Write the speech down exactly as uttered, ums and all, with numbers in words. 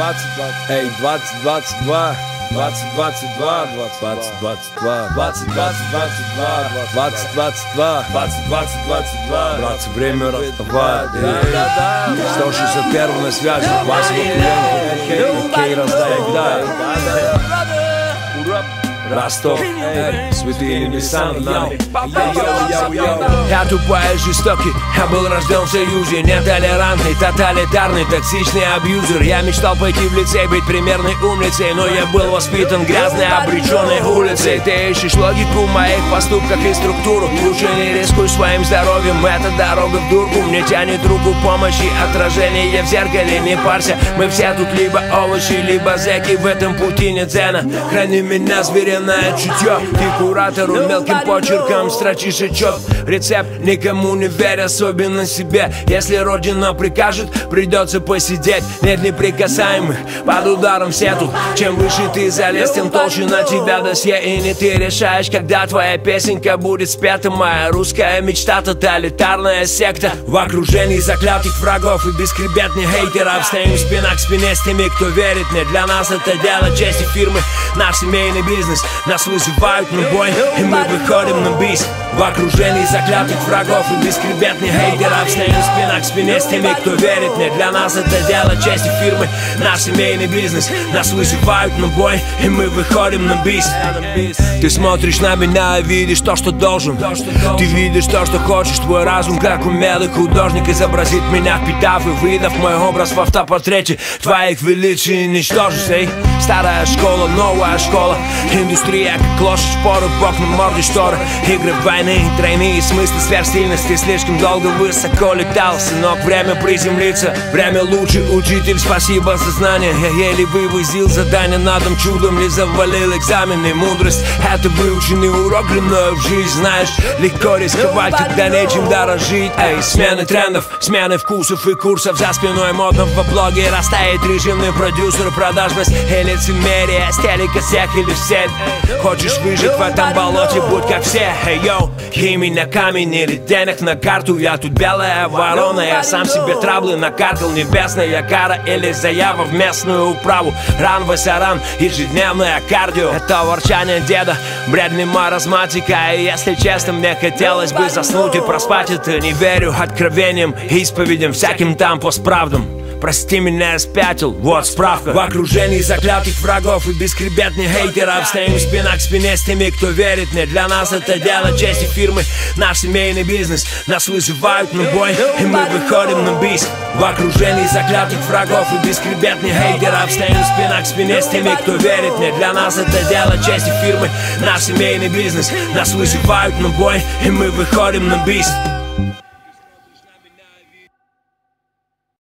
двадцать, эй, двадцать, двадцать два, двадцать, двадцать два, двадцать, двадцать два, двадцать, двадцать, двадцать два, двадцать, двадцать два, двадцать, двадцать, двадцать два. Братцы, время расставать. сто шестьдесят один на связи. Вася Вакуленко, Кей раздай, Ростов, эй, святые небеса над нами. Я тупая, жестокий, я был рожден в союзе. Нетолерантный, тоталитарный, токсичный абьюзер. Я мечтал пойти в лицей, быть примерной умницей, но я был воспитан грязной, обреченной улицей. Ты ищешь логику в моих поступках и структуру. Лучше не рискуй своим здоровьем, это дорога в дурку. Мне тянет руку помощи, отражение в зеркале. Не парься, мы все тут либо овощи, либо зэки. В этом пути нет дзена. Храни меня, звериное чутье. Ты куратору мелким почерком строчишь отчет. Рецепт никому не верь, особенно себе. Если родина прикажет, придется посидеть. Нет неприкасаемых, под ударом все тут. Чем выше ты залез, тем толще на тебя досье. И не ты решаешь, когда твоя песенка будет спета. Моя русская мечта, тоталитарная секта. В окружении заклятых врагов и бесхребетных хейтеров. Стоим спина к спине с теми, кто верит мне. Для нас это дело чести фирмы, наш семейный бизнес. Нас вызывают на бой, и мы выходим на бис. В окружении заклятых врагов и бесхребетных хейтеров. Стоим спина к спине с теми, кто верит мне. Для нас это дело чести фирмы, наш семейный бизнес. Нас вызывают на бой, и мы выходим на бис. Ты смотришь на меня и видишь то, что должен. Ты видишь то, что хочешь. Твой разум, как умелый художник, изобразит меня, впитав и выдав мой образ в автопортрете. Твоих величий ничтожишь, эй. Старая школа, новая школа. Индустрия, как лошадь, шпоры, бок на морде шторы. Игры войны, тройные смыслы сверхсильности. Слишком долго высоко летал, сынок, время приземлиться. Время лучший учитель, спасибо за знания. Я еле вывозил задание на дом, чудом ли завалил экзамены. Мудрость — это выученный урок длиною в жизнь. Знаешь, легко рисковать, когда нечем дорожить. Эй, смены трендов, смены вкусов и курсов. За спиной модного блогера стоит режимный продюсер. Продажность и лицемерие, стелика всех или в сеть. Хочешь выжить в этом болоте, будь как все. Эй, йоу, имя на камень или денег на карту. Я тут белая ворона, я сам себе траблы накаркал. Небесная кара или заява в местную управу. Ран, васаран, ежедневное кардио. Это ворчание деда, бред не маразматика. И если честно, мне хотелось бы заснуть и проспать это. Не верю откровениям, исповедям, всяким там постправдам. Прости меня, я спятил, вот справка. В окружении заклятых врагов и бесхребетных хейтеров. Стоим спина к спине с теми, кто верит мне. Для нас это дело чести фирмы, наш семейный бизнес. Нас вызывают на бой, и мы выходим на бис. В окружении заклятых врагов и бесхребетных хейтеров. Стоим спина к спине с теми, кто верит мне. Для нас это дело чести фирмы, наш семейный бизнес. Нас вызывают на бой, и мы выходим на бис.